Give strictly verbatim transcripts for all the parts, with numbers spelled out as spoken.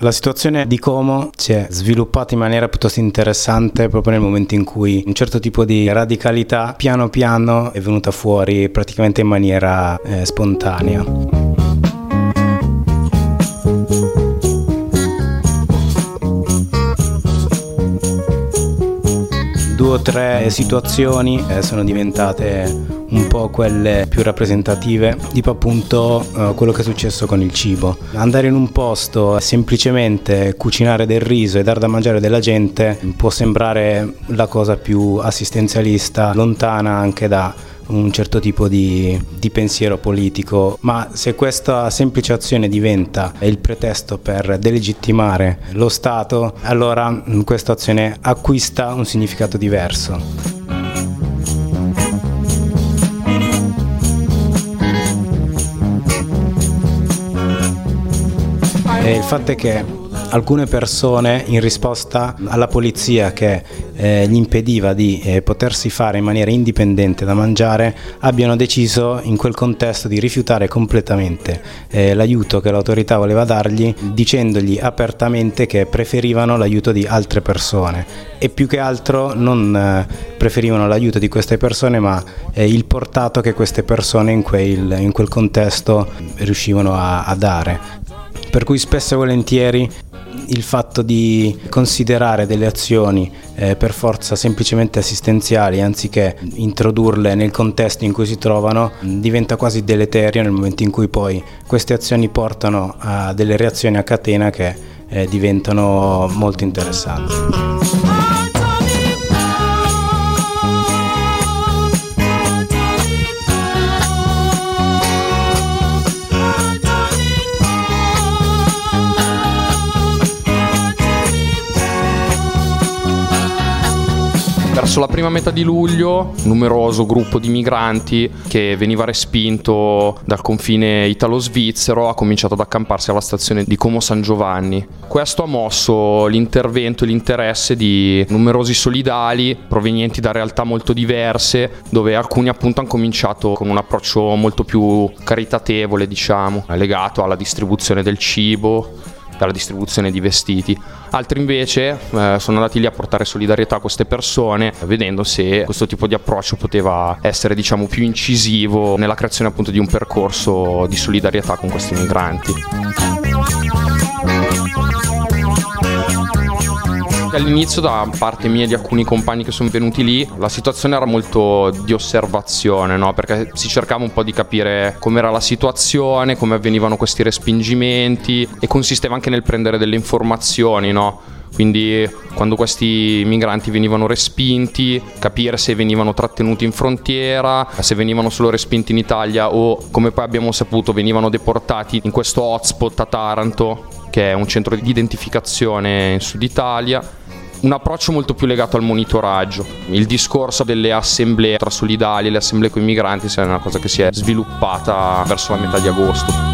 La situazione di Como si è sviluppata in maniera piuttosto interessante proprio nel momento in cui un certo tipo di radicalità piano piano è venuta fuori praticamente in maniera eh, spontanea. Due o tre situazioni eh, sono diventate un po' quelle più rappresentative, tipo appunto eh, quello che è successo con il cibo. Andare in un posto, semplicemente cucinare del riso e dar da mangiare della gente può sembrare la cosa più assistenzialista, lontana anche da un certo tipo di, di pensiero politico, ma se questa semplice azione diventa il pretesto per delegittimare lo Stato, allora questa azione acquista un significato diverso. E il fatto è che alcune persone, in risposta alla polizia che eh, gli impediva di eh, potersi fare in maniera indipendente da mangiare, abbiano deciso in quel contesto di rifiutare completamente eh, l'aiuto che l'autorità voleva dargli, dicendogli apertamente che preferivano l'aiuto di altre persone e più che altro non eh, preferivano l'aiuto di queste persone, ma eh, il portato che queste persone in quel, in quel contesto riuscivano a, a dare. Per cui spesso e volentieri il fatto di considerare delle azioni eh, per forza semplicemente assistenziali anziché introdurle nel contesto in cui si trovano diventa quasi deleterio nel momento in cui poi queste azioni portano a delle reazioni a catena che eh, diventano molto interessanti. Verso la prima metà di luglio, numeroso gruppo di migranti che veniva respinto dal confine italo-svizzero ha cominciato ad accamparsi alla stazione di Como San Giovanni. Questo ha mosso l'intervento e l'interesse di numerosi solidali provenienti da realtà molto diverse, dove alcuni appunto hanno cominciato con un approccio molto più caritatevole, diciamo, legato alla distribuzione del cibo, alla distribuzione di vestiti. Altri invece eh, sono andati lì a portare solidarietà a queste persone, vedendo se questo tipo di approccio poteva essere, diciamo, più incisivo nella creazione appunto di un percorso di solidarietà con questi migranti. All'inizio, da parte mia e di alcuni compagni che sono venuti lì, la situazione era molto di osservazione, no? Perché si cercava un po' di capire com'era la situazione, come avvenivano questi respingimenti, e consisteva anche nel prendere delle informazioni, no? Quindi quando questi migranti venivano respinti, capire se venivano trattenuti in frontiera, se venivano solo respinti in Italia o, come poi abbiamo saputo, venivano deportati in questo hotspot a Taranto, che è un centro di identificazione in Sud Italia. Un approccio molto più legato al monitoraggio. Il discorso delle assemblee tra solidali, le assemblee con i migranti, è una cosa che si è sviluppata verso la metà di agosto.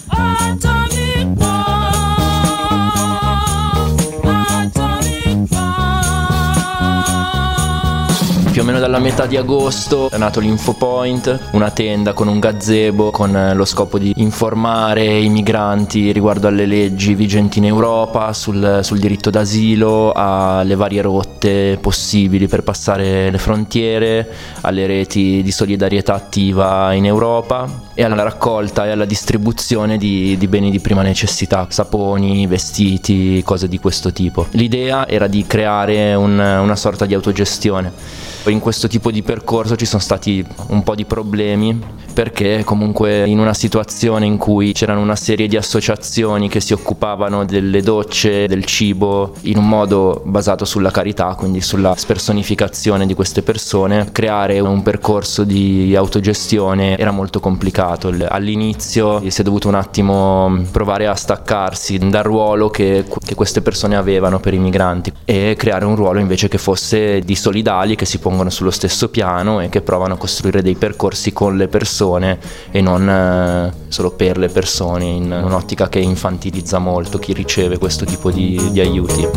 Più o meno dalla metà di agosto è nato l'Infopoint, una tenda con un gazebo con lo scopo di informare i migranti riguardo alle leggi vigenti in Europa, sul, sul diritto d'asilo, alle varie rotte possibili per passare le frontiere, alle reti di solidarietà attiva in Europa e alla raccolta e alla distribuzione di, di beni di prima necessità, saponi, vestiti, cose di questo tipo. L'idea era di creare un, una sorta di autogestione. In questo tipo di percorso ci sono stati un po' di problemi, perché comunque in una situazione in cui c'erano una serie di associazioni che si occupavano delle docce, del cibo, in un modo basato sulla carità, quindi sulla spersonificazione di queste persone, creare un percorso di autogestione era molto complicato. All'inizio si è dovuto un attimo provare a staccarsi dal ruolo che, che queste persone avevano per i migranti e creare un ruolo invece che fosse di solidali, che si pongono sullo stesso piano e che provano a costruire dei percorsi con le persone e non eh, solo per le persone, in un'ottica che infantilizza molto chi riceve questo tipo di, di aiuti.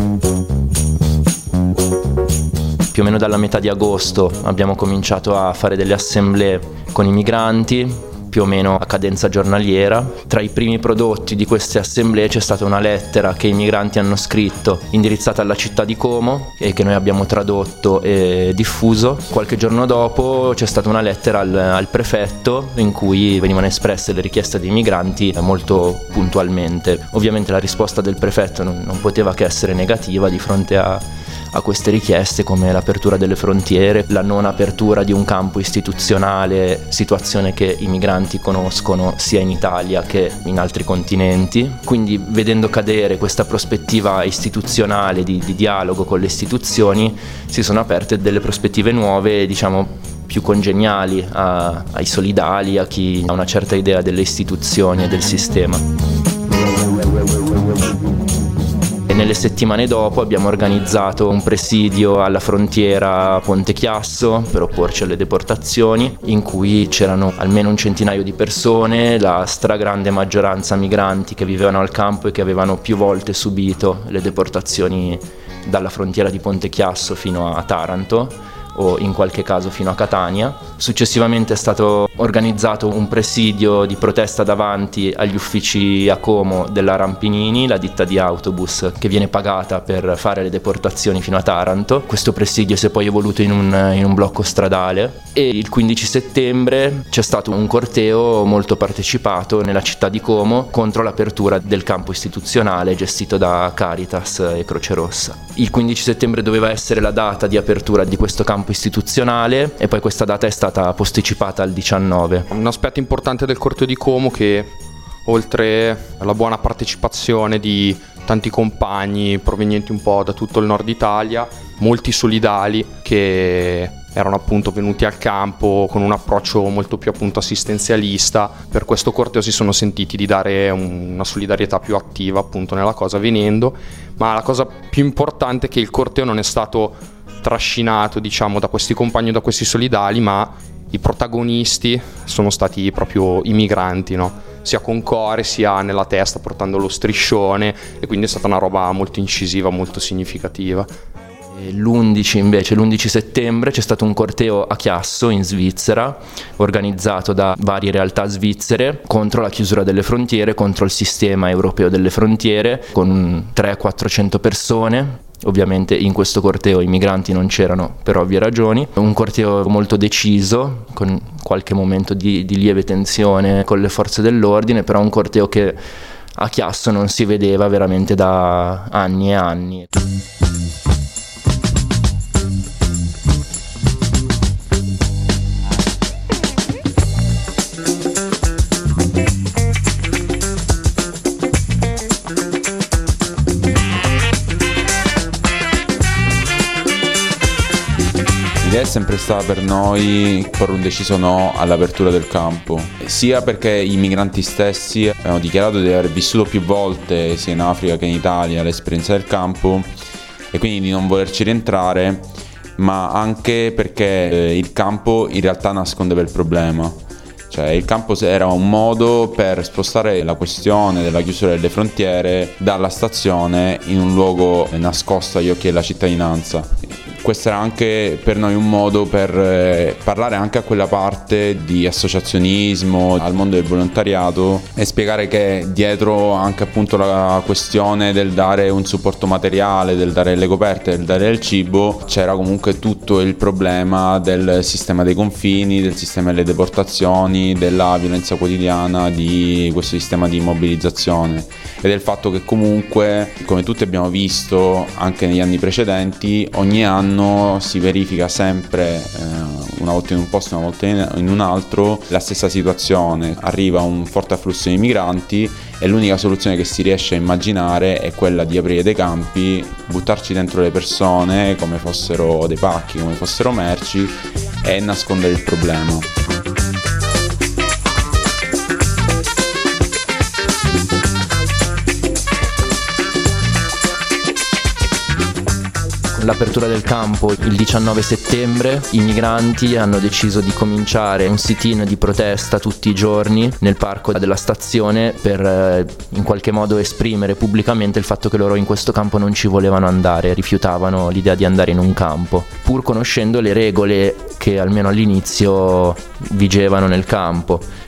Più o meno dalla metà di agosto abbiamo cominciato a fare delle assemblee con i migranti più o meno a cadenza giornaliera. Tra i primi prodotti di queste assemblee c'è stata una lettera che i migranti hanno scritto indirizzata alla città di Como e che noi abbiamo tradotto e diffuso. Qualche giorno dopo c'è stata una lettera al, al prefetto in cui venivano espresse le richieste dei migranti molto puntualmente. Ovviamente la risposta del prefetto non, non poteva che essere negativa di fronte a, a queste richieste, come l'apertura delle frontiere, la non apertura di un campo istituzionale, situazione che i migranti conoscono sia in Italia che in altri continenti. Quindi, vedendo cadere questa prospettiva istituzionale di, di dialogo con le istituzioni, si sono aperte delle prospettive nuove, diciamo più congeniali a, ai solidali, a chi ha una certa idea delle istituzioni e del sistema. E nelle settimane dopo abbiamo organizzato un presidio alla frontiera Ponte Chiasso per opporci alle deportazioni, in cui c'erano almeno un centinaio di persone, la stragrande maggioranza migranti che vivevano al campo e che avevano più volte subito le deportazioni dalla frontiera di Ponte Chiasso fino a Taranto, o in qualche caso fino a Catania. Successivamente è stato organizzato un presidio di protesta davanti agli uffici a Como della Rampinini, la ditta di autobus che viene pagata per fare le deportazioni fino a Taranto. Questo presidio si è poi evoluto in un, in un blocco stradale, e il quindici settembre c'è stato un corteo molto partecipato nella città di Como contro l'apertura del campo istituzionale gestito da Caritas e Croce Rossa. Il quindici settembre doveva essere la data di apertura di questo campo istituzionale e poi questa data è stata posticipata al diciannove. Un aspetto importante del corteo di Como, che oltre alla buona partecipazione di tanti compagni provenienti un po' da tutto il nord Italia, molti solidali che erano appunto venuti al campo con un approccio molto più appunto assistenzialista, per questo corteo si sono sentiti di dare una solidarietà più attiva appunto nella cosa venendo. Ma la cosa più importante è che il corteo non è stato trascinato, diciamo, da questi compagni o da questi solidali, ma i protagonisti sono stati proprio i migranti, no? Sia con core sia nella testa portando lo striscione, e quindi è stata una roba molto incisiva, molto significativa. L'undici invece, l'undici settembre c'è stato un corteo a Chiasso in Svizzera, organizzato da varie realtà svizzere contro la chiusura delle frontiere, contro il sistema europeo delle frontiere, con trecento-quattrocento persone. Ovviamente in questo corteo i migranti non c'erano per ovvie ragioni. Un corteo molto deciso, con qualche momento di, di lieve tensione con le forze dell'ordine, però un corteo che a Chiasso non si vedeva veramente da anni e anni. L'idea è sempre stata per noi porre un deciso no all'apertura del campo, sia perché i migranti stessi avevano dichiarato di aver vissuto più volte sia in Africa che in Italia l'esperienza del campo e quindi di non volerci rientrare, ma anche perché il campo in realtà nascondeva il problema. Cioè il campo era un modo per spostare la questione della chiusura delle frontiere dalla stazione in un luogo nascosto agli occhi della cittadinanza. Questo era anche per noi un modo per eh, parlare anche a quella parte di associazionismo, al mondo del volontariato, e spiegare che dietro anche appunto la questione del dare un supporto materiale, del dare le coperte, del dare il cibo, c'era comunque tutto il problema del sistema dei confini, del sistema delle deportazioni, della violenza quotidiana di questo sistema di mobilizzazione e del fatto che comunque, come tutti abbiamo visto anche negli anni precedenti, ogni anno si verifica sempre eh, una volta in un posto, una volta in un altro la stessa situazione. Arriva un forte afflusso di migranti e l'unica soluzione che si riesce a immaginare è quella di aprire dei campi, buttarci dentro le persone come fossero dei pacchi, come fossero merci, e nascondere il problema. L'apertura del campo il diciannove settembre, i migranti hanno deciso di cominciare un sit-in di protesta tutti i giorni nel parco della stazione per eh, in qualche modo esprimere pubblicamente il fatto che loro in questo campo non ci volevano andare, rifiutavano l'idea di andare in un campo, pur conoscendo le regole che almeno all'inizio vigevano nel campo.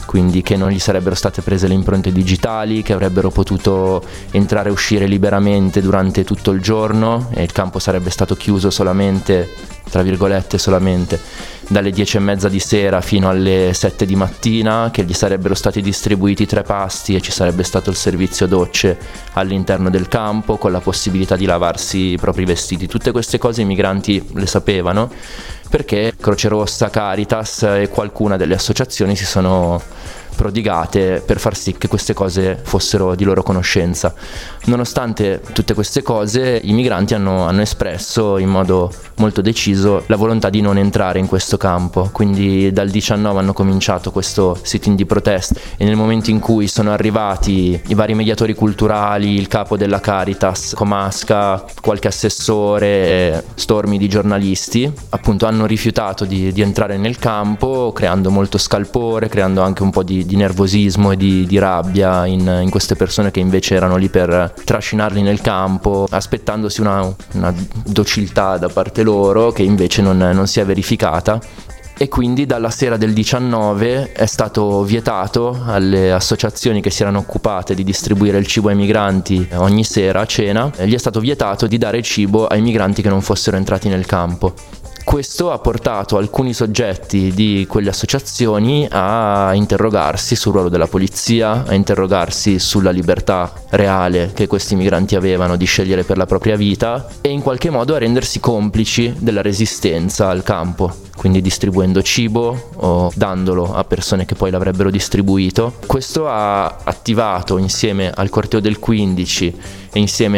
quindi che non gli sarebbero state prese le impronte digitali, che avrebbero potuto entrare e uscire liberamente durante tutto il giorno e il campo sarebbe stato chiuso solamente, tra virgolette solamente, dalle dieci e mezza di sera fino alle sette di mattina, che gli sarebbero stati distribuiti tre pasti e ci sarebbe stato il servizio docce all'interno del campo con la possibilità di lavarsi i propri vestiti. Tutte queste cose i migranti le sapevano perché Croce Rossa, Caritas e qualcuna delle associazioni si sono prodigate per far sì che queste cose fossero di loro conoscenza. Nonostante tutte queste cose, i migranti hanno, hanno espresso in modo molto deciso la volontà di non entrare in questo campo, quindi dal diciannove hanno cominciato questo sit-in di protesta e nel momento in cui sono arrivati i vari mediatori culturali, il capo della Caritas, Comasca, qualche assessore, stormi di giornalisti, appunto hanno rifiutato di, di entrare nel campo, creando molto scalpore, creando anche un po' di di nervosismo e di, di rabbia in, in queste persone che invece erano lì per trascinarli nel campo, aspettandosi una, una docilità da parte loro che invece non, non si è verificata. E quindi dalla sera del diciannove è stato vietato alle associazioni che si erano occupate di distribuire il cibo ai migranti ogni sera a cena, gli è stato vietato di dare cibo ai migranti che non fossero entrati nel campo. Questo ha portato alcuni soggetti di quelle associazioni a interrogarsi sul ruolo della polizia, a interrogarsi sulla libertà reale che questi migranti avevano di scegliere per la propria vita e in qualche modo a rendersi complici della resistenza al campo, quindi distribuendo cibo o dandolo a persone che poi l'avrebbero distribuito. Questo ha attivato insieme al corteo del quindici e insieme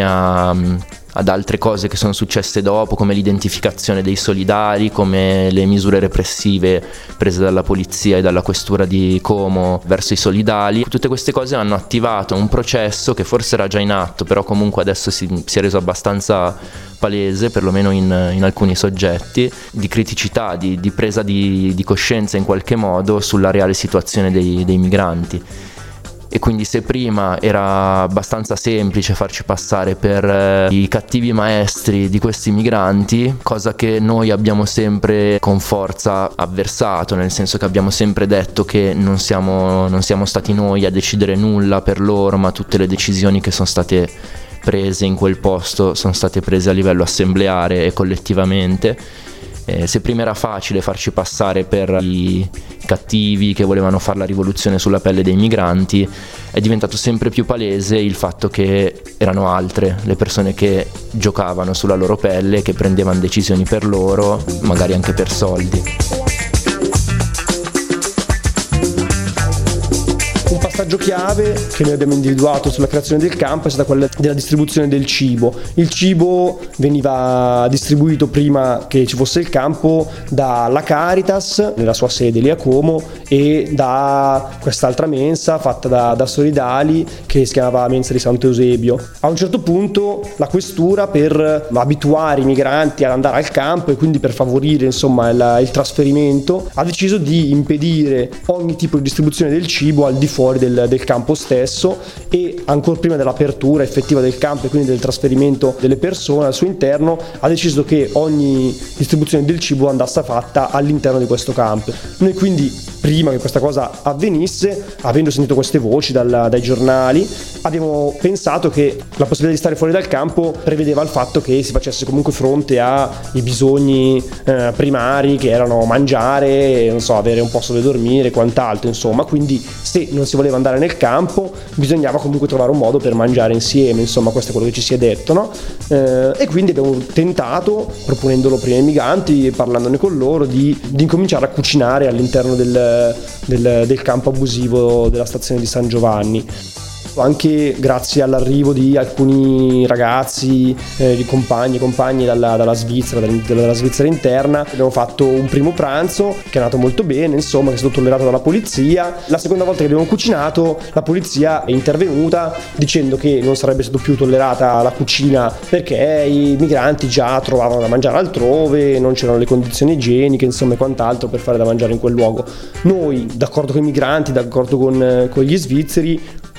a ad altre cose che sono successe dopo, come l'identificazione dei solidari, come le misure repressive prese dalla polizia e dalla questura di Como verso i solidali. Tutte queste cose hanno attivato un processo che forse era già in atto, però comunque adesso si, si è reso abbastanza palese, perlomeno in, in alcuni soggetti, di criticità, di, di presa di, di coscienza in qualche modo sulla reale situazione dei, dei migranti. E quindi se prima era abbastanza semplice farci passare per eh, i cattivi maestri di questi migranti, cosa che noi abbiamo sempre con forza avversato, nel senso che abbiamo sempre detto che non siamo, non siamo stati noi a decidere nulla per loro, ma tutte le decisioni che sono state prese in quel posto sono state prese a livello assembleare e collettivamente. Eh, se prima era facile farci passare per i cattivi che volevano fare la rivoluzione sulla pelle dei migranti, è diventato sempre più palese il fatto che erano altre le persone che giocavano sulla loro pelle, che prendevano decisioni per loro, magari anche per soldi. Un passaggio chiave che noi abbiamo individuato sulla creazione del campo è stata quella della distribuzione del cibo. Il cibo veniva distribuito prima che ci fosse il campo dalla Caritas nella sua sede lì a Como e da quest'altra mensa fatta da, da solidali che si chiamava Mensa di Santo Eusebio. A un certo punto la questura, per abituare i migranti ad andare al campo e quindi per favorire insomma il, il trasferimento, ha deciso di impedire ogni tipo di distribuzione del cibo al di fuori Del, del campo stesso e ancora prima dell'apertura effettiva del campo e quindi del trasferimento delle persone al suo interno ha deciso che ogni distribuzione del cibo andasse fatta all'interno di questo campo. Noi quindi prima che questa cosa avvenisse, avendo sentito queste voci dal, dai giornali, abbiamo pensato che la possibilità di stare fuori dal campo prevedeva il fatto che si facesse comunque fronte ai bisogni eh, primari che erano mangiare, non so, avere un posto dove dormire e quant'altro, insomma. Quindi se non si voleva andare nel campo bisognava comunque trovare un modo per mangiare insieme, insomma questo è quello che ci si è detto, no? Eh, e quindi abbiamo tentato, proponendolo prima ai migranti e parlandone con loro, di, di incominciare a cucinare all'interno del, del, del campo abusivo della stazione di San Giovanni. Anche grazie all'arrivo di alcuni ragazzi, eh, di compagni e compagne dalla, dalla Svizzera, dalla, dalla Svizzera interna, abbiamo fatto un primo pranzo che è andato molto bene, insomma, che è stato tollerato dalla polizia. La seconda volta che abbiamo cucinato, la polizia è intervenuta dicendo che non sarebbe stato più tollerata la cucina perché i migranti già trovavano da mangiare altrove, non c'erano le condizioni igieniche, insomma, e quant'altro per fare da mangiare in quel luogo. Noi, d'accordo con i migranti, d'accordo con, con gli svizzeri,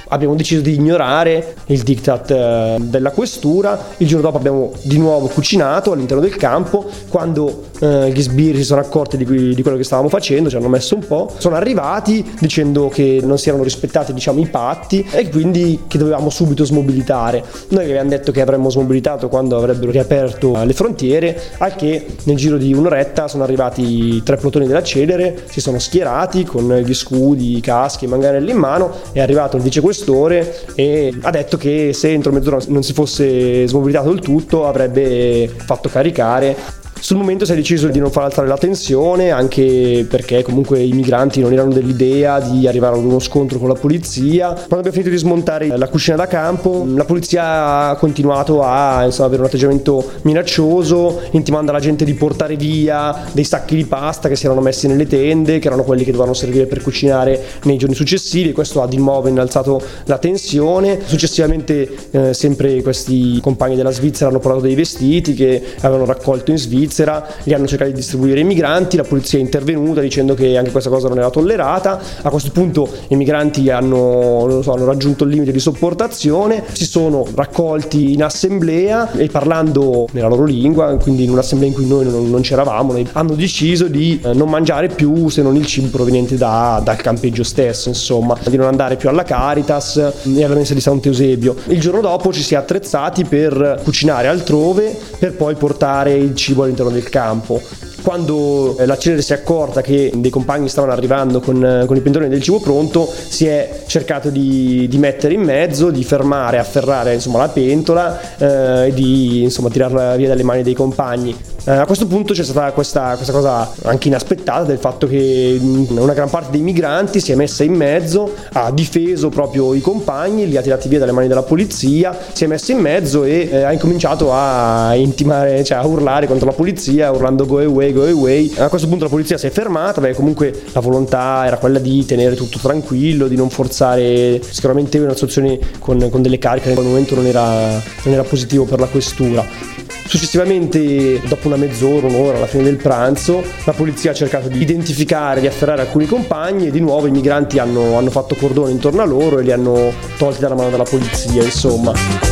abbiamo deciso di ignorare il diktat eh, della questura. Il giorno dopo abbiamo di nuovo cucinato all'interno del campo. Quando eh, gli sbirri si sono accorti di, di quello che stavamo facendo, ci hanno messo un po', sono arrivati dicendo che non si erano rispettati, diciamo, i patti e quindi che dovevamo subito smobilitare. Noi avevamo detto che avremmo smobilitato quando avrebbero riaperto le frontiere, al che nel giro di un'oretta sono arrivati tre plotoni della Celere, si sono schierati con gli scudi, i caschi, i manganelli in mano. È arrivato il vicequestore e ha detto che se entro mezz'ora non si fosse smobilitato il tutto avrebbe fatto caricare. Sul momento si è deciso di non far alzare la tensione, anche perché comunque i migranti non erano dell'idea di arrivare ad uno scontro con la polizia. Quando abbiamo finito di smontare la cucina da campo, la polizia ha continuato a insomma, avere un atteggiamento minaccioso, intimando alla gente di portare via dei sacchi di pasta che si erano messi nelle tende, che erano quelli che dovevano servire per cucinare nei giorni successivi. Questo ha di nuovo innalzato la tensione. Successivamente eh, sempre questi compagni della Svizzera hanno portato dei vestiti che avevano raccolto in Svizzera, li hanno cercato di distribuire ai migranti. La polizia è intervenuta dicendo che anche questa cosa non era tollerata. A questo punto i migranti hanno, non so, hanno raggiunto il limite di sopportazione, si sono raccolti in assemblea e parlando nella loro lingua, quindi in un'assemblea in cui noi non, non c'eravamo, hanno deciso di non mangiare più se non il cibo proveniente da, dal campeggio stesso, insomma, di non andare più alla Caritas e alla mensa di Sant'Eusebio. Il giorno dopo ci si è attrezzati per cucinare altrove per poi portare il cibo all'interno del campo. Quando la Celere si è accorta che dei compagni stavano arrivando con, con i pentoloni del cibo pronto, si è cercato di, di mettere in mezzo, di fermare, afferrare insomma la pentola eh, e di insomma tirarla via dalle mani dei compagni. Eh, a questo punto c'è stata questa, questa cosa anche inaspettata del fatto che una gran parte dei migranti si è messa in mezzo, ha difeso proprio i compagni, li ha tirati via dalle mani della polizia, si è messa in mezzo e eh, ha incominciato a intimare, cioè a urlare contro la polizia, urlando go away, go away. A questo punto la polizia si è fermata, perché comunque la volontà era quella di tenere tutto tranquillo, di non forzare. Sicuramente una situazione con, con delle cariche in quel momento non era, non era positivo per la questura. Successivamente, dopo una mezz'ora, un'ora, alla fine del pranzo, la polizia ha cercato di identificare, di afferrare alcuni compagni e di nuovo i migranti hanno, hanno fatto cordone intorno a loro e li hanno tolti dalla mano della polizia, insomma.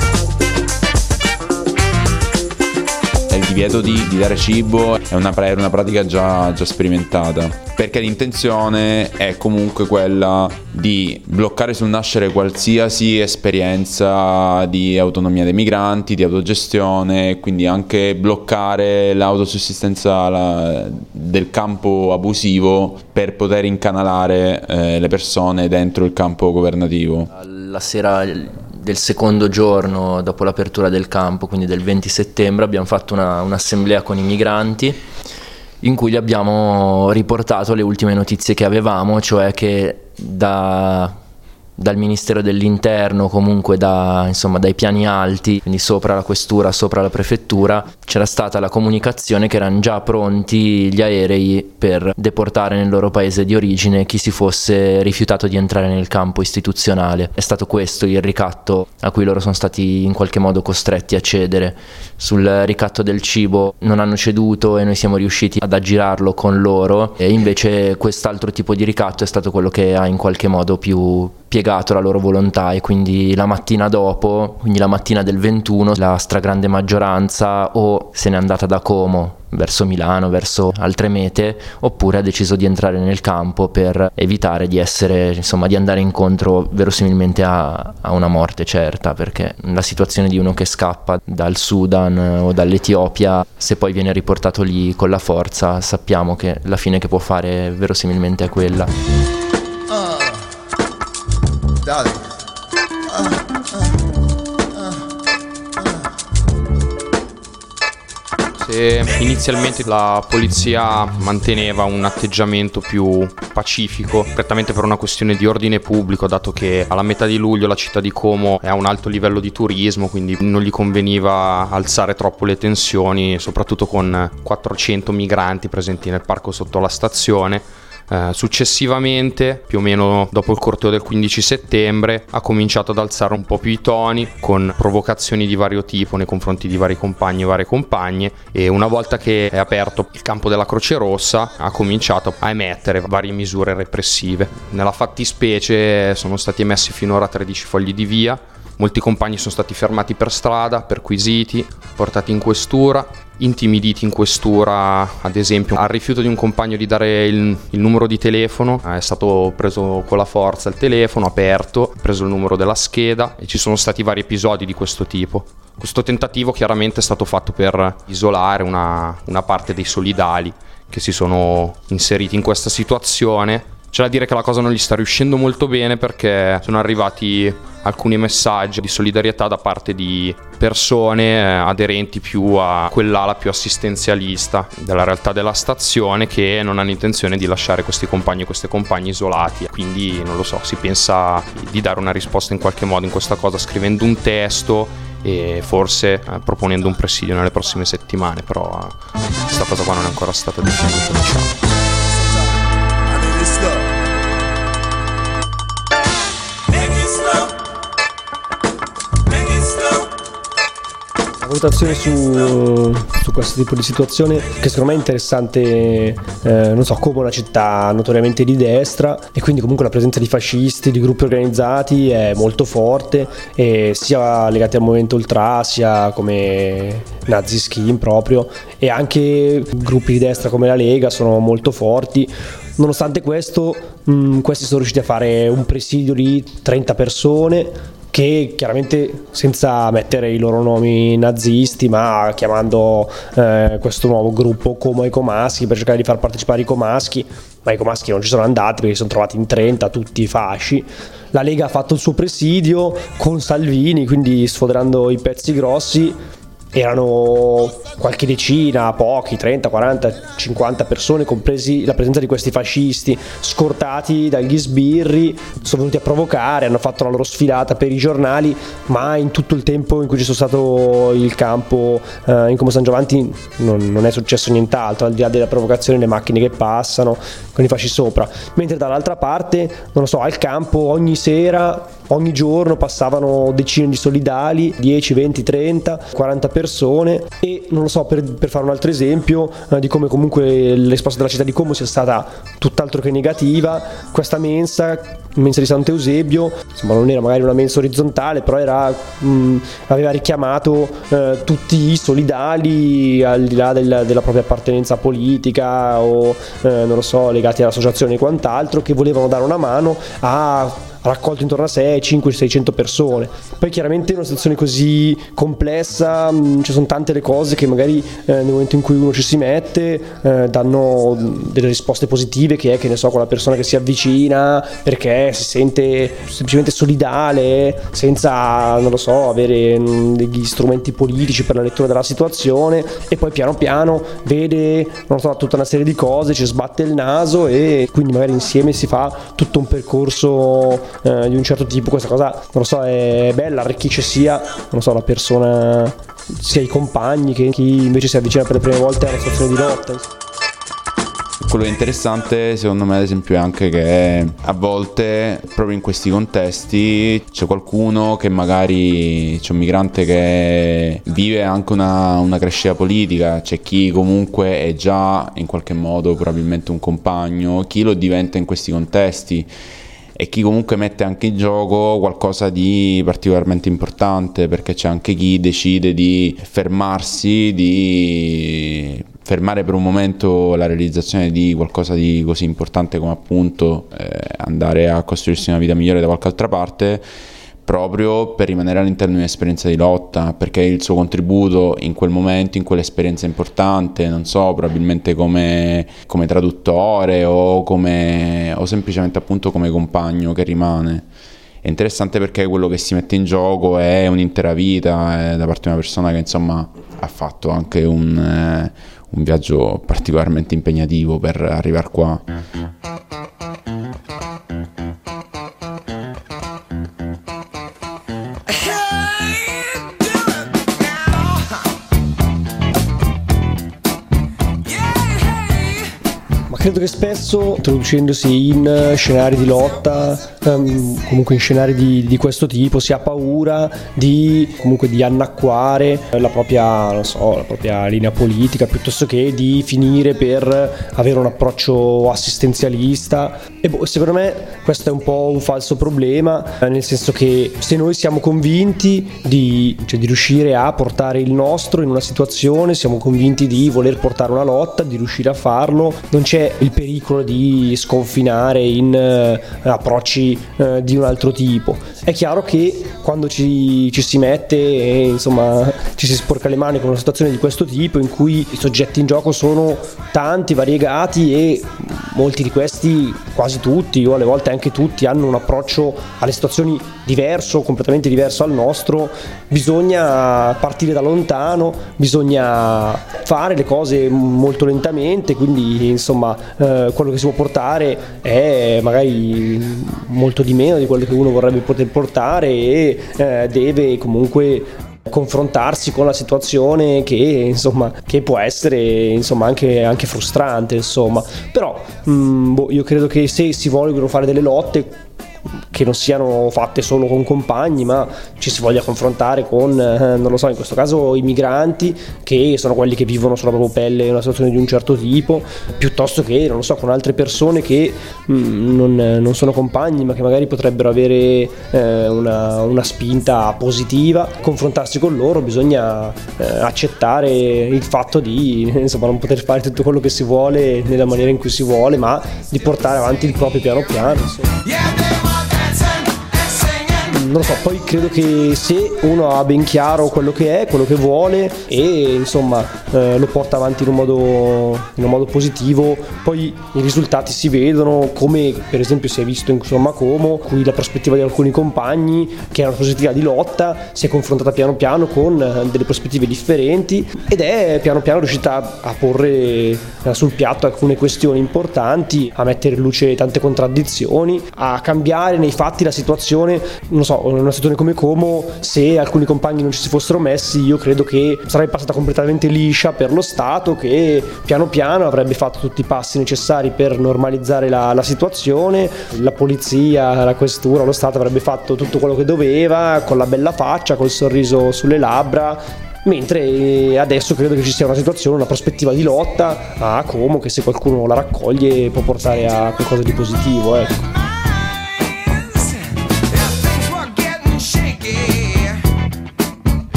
Il divieto di, di dare cibo è una, è una pratica già, già sperimentata, perché l'intenzione è comunque quella di bloccare sul nascere qualsiasi esperienza di autonomia dei migranti, di autogestione, quindi anche bloccare l'autosussistenza la, del campo abusivo per poter incanalare eh, le persone dentro il campo governativo. La sera del secondo giorno dopo l'apertura del campo, quindi del venti settembre, abbiamo fatto una, un'assemblea con i migranti in cui gli abbiamo riportato le ultime notizie che avevamo, cioè che da, dal Ministero dell'Interno, comunque da, insomma, dai piani alti, quindi sopra la questura, sopra la prefettura, c'era stata la comunicazione che erano già pronti gli aerei per deportare nel loro paese di origine chi si fosse rifiutato di entrare nel campo istituzionale. È stato questo il ricatto a cui loro sono stati in qualche modo costretti a cedere. Sul ricatto del cibo non hanno ceduto e noi siamo riusciti ad aggirarlo con loro, e invece quest'altro tipo di ricatto è stato quello che ha in qualche modo più piegato la loro volontà, e quindi la mattina dopo, quindi la mattina del ventuno, la stragrande maggioranza o se n'è andata da Como verso Milano, verso altre mete, oppure ha deciso di entrare nel campo per evitare di essere, insomma, di andare incontro verosimilmente a, a una morte certa, perché la situazione di uno che scappa dal Sudan o dall'Etiopia, se poi viene riportato lì con la forza, sappiamo che la fine che può fare verosimilmente è quella. Ah. Dale. Ah, ah, ah, ah. Se inizialmente la polizia manteneva un atteggiamento più pacifico, prettamente per una questione di ordine pubblico, dato che alla metà di luglio la città di Como è a un alto livello di turismo, quindi non gli conveniva alzare troppo le tensioni, soprattutto con quattrocento migranti presenti nel parco sotto la stazione. Eh, successivamente, più o meno dopo il corteo del quindici settembre, ha cominciato ad alzare un po' più i toni con provocazioni di vario tipo nei confronti di vari compagni e varie compagne, e una volta che è aperto il campo della Croce Rossa ha cominciato a emettere varie misure repressive. Nella fattispecie sono stati emessi finora tredici fogli di via. Molti compagni sono stati fermati per strada, perquisiti, portati in questura, intimiditi in questura, ad esempio al rifiuto di un compagno di dare il, il numero di telefono è stato preso con la forza il telefono, aperto, preso il numero della scheda, e ci sono stati vari episodi di questo tipo. Questo tentativo chiaramente è stato fatto per isolare una, una parte dei solidali che si sono inseriti in questa situazione. C'è da dire che la cosa non gli sta riuscendo molto bene, perché sono arrivati alcuni messaggi di solidarietà da parte di persone eh, aderenti più a quell'ala più assistenzialista della realtà della stazione, che non hanno intenzione di lasciare questi compagni e queste compagne isolati. Quindi non lo so, si pensa di dare una risposta in qualche modo in questa cosa, scrivendo un testo e forse eh, proponendo un presidio nelle prossime settimane, però eh, questa cosa qua non è ancora stata definita, diciamo. La valutazione su, su questo tipo di situazione, che secondo me è interessante, eh, non so, come una città notoriamente di destra, e quindi comunque la presenza di fascisti, di gruppi organizzati è molto forte, e sia legati al movimento ultra, sia come Nazi Scheme proprio, e anche gruppi di destra come la Lega sono molto forti. Nonostante questo, mh, questi sono riusciti a fare un presidio di trenta persone, che chiaramente senza mettere i loro nomi nazisti, ma chiamando eh, questo nuovo gruppo Como Ecomaschi, per cercare di far partecipare i comaschi, ma i comaschi non ci sono andati perché si sono trovati in trenta tutti fasci. La Lega ha fatto il suo presidio con Salvini, quindi sfoderando i pezzi grossi. Erano qualche decina, pochi, trenta, quaranta, cinquanta persone, compresi la presenza di questi fascisti scortati dagli sbirri. Sono venuti a provocare, hanno fatto la loro sfilata per i giornali, ma in tutto il tempo in cui ci sono stato il campo eh, in Como San Giovanni non, non è successo nient'altro, al di là della provocazione, le macchine che passano con i fasci sopra. Mentre dall'altra parte, non lo so, al campo ogni sera, ogni giorno passavano decine di solidali, dieci, venti, trenta, quaranta persone. E non lo so, per, per fare un altro esempio eh, di come comunque l'esposta della città di Como sia stata tutt'altro che negativa, questa mensa, mensa di Sant'Eusebio, insomma non era magari una mensa orizzontale, però era, mh, aveva richiamato eh, tutti i solidali al di là del, della propria appartenenza politica o eh, non lo so, legati all'associazione e quant'altro, che volevano dare una mano a raccolto intorno a sé cinquecento seicento persone. Poi chiaramente in una situazione così complessa mh, ci sono tante le cose che magari eh, nel momento in cui uno ci si mette eh, danno delle risposte positive, che è, che ne so, quella persona che si avvicina perché si sente semplicemente solidale, senza, non lo so, avere mh, degli strumenti politici per la lettura della situazione, e poi piano piano vede, non so, tutta una serie di cose, ci sbatte il naso, e quindi magari insieme si fa tutto un percorso Eh, di un certo tipo. Questa cosa, non lo so, è bella, arricchisce sia, non so, la persona, sia i compagni, che chi invece si avvicina per le prime volte alla situazione di lotta. Quello che è interessante secondo me ad esempio è anche che a volte proprio in questi contesti c'è qualcuno che magari, c'è un migrante che vive anche una, una crescita politica, c'è chi comunque è già in qualche modo probabilmente un compagno, chi lo diventa in questi contesti, e chi comunque mette anche in gioco qualcosa di particolarmente importante, perché c'è anche chi decide di fermarsi, di fermare per un momento la realizzazione di qualcosa di così importante come appunto eh, andare a costruirsi una vita migliore da qualche altra parte, proprio per rimanere all'interno di un'esperienza di lotta, perché il suo contributo in quel momento, in quell'esperienza importante, non so, probabilmente come, come traduttore o, come, o semplicemente appunto come compagno che rimane. È interessante perché quello che si mette in gioco è un'intera vita, è da parte di una persona che insomma ha fatto anche un, eh, un viaggio particolarmente impegnativo per arrivare qua. Che Credo che spesso, introducendosi in scenari di lotta, um, comunque in scenari di, di questo tipo, si ha paura di comunque di annacquare la propria, non so, la propria linea politica, piuttosto che di finire per avere un approccio assistenzialista. E boh, secondo me questo è un po' un falso problema, nel senso che se noi siamo convinti di, cioè, di riuscire a portare il nostro in una situazione, siamo convinti di voler portare una lotta, di riuscire a farlo, non c'è il pericolo di sconfinare in uh, approcci uh, di un altro tipo. È chiaro che quando ci, ci si mette e insomma ci si sporca le mani con una situazione di questo tipo, in cui i soggetti in gioco sono tanti, variegati, e molti di questi, quasi tutti o alle volte anche tutti, hanno un approccio alle situazioni diverso, completamente diverso al nostro, bisogna partire da lontano, bisogna fare le cose molto lentamente, quindi insomma eh, quello che si può portare è magari molto di meno di quello che uno vorrebbe poter portare, e eh, deve comunque confrontarsi con la situazione che insomma che può essere insomma anche, anche frustrante, insomma. Però mh, boh, io credo che se si vogliono fare delle lotte che non siano fatte solo con compagni, ma ci si voglia confrontare con, eh, non lo so, in questo caso i migranti, che sono quelli che vivono sulla propria pelle una situazione di un certo tipo, piuttosto che, non lo so, con altre persone che mh, non, non sono compagni, ma che magari potrebbero avere eh, una, una spinta positiva. Confrontarsi con loro, bisogna eh, accettare il fatto di insomma non poter fare tutto quello che si vuole nella maniera in cui si vuole, ma di portare avanti il proprio piano piano, insomma. Non lo so, poi credo che se uno ha ben chiaro quello che è, quello che vuole, e insomma eh, lo porta avanti in un modo in un modo positivo, poi i risultati si vedono, come per esempio si è visto insomma Como, qui la prospettiva di alcuni compagni, che è una prospettiva di lotta, si è confrontata piano piano con delle prospettive differenti, ed è piano piano riuscita a porre eh, sul piatto alcune questioni importanti, a mettere in luce tante contraddizioni, a cambiare nei fatti la situazione. Non so, in una situazione come Como, se alcuni compagni non ci si fossero messi, io credo che sarebbe passata completamente liscia per lo Stato, che piano piano avrebbe fatto tutti i passi necessari per normalizzare la, la situazione. La polizia, la questura, lo Stato avrebbe fatto tutto quello che doveva, con la bella faccia, col sorriso sulle labbra. Mentre adesso credo che ci sia una situazione, una prospettiva di lotta a Como, che se qualcuno la raccoglie può portare a qualcosa di positivo, ecco.